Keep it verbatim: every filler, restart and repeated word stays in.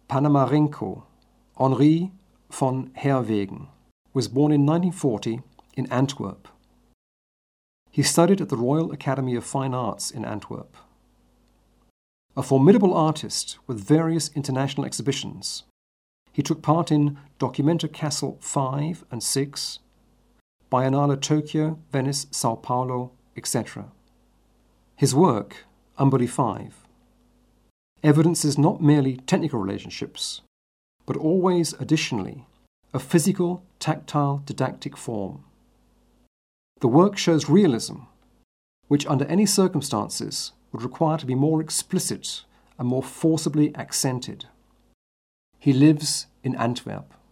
Panamarenko, Henri von Herwegen, was born in nineteen forty in Antwerp. He studied at the Royal Academy of Fine Arts in Antwerp. A formidable artist with various international exhibitions, he took part in Documenta Kassel five and six, Biennale Tokyo, Venice, Sao Paulo, et cetera. His work, Umbri five, evidences not merely technical relationships, but always additionally a physical, tactile, didactic form. The work shows realism, which under any circumstances would require to be more explicit and more forcibly accented. He lives in Antwerp.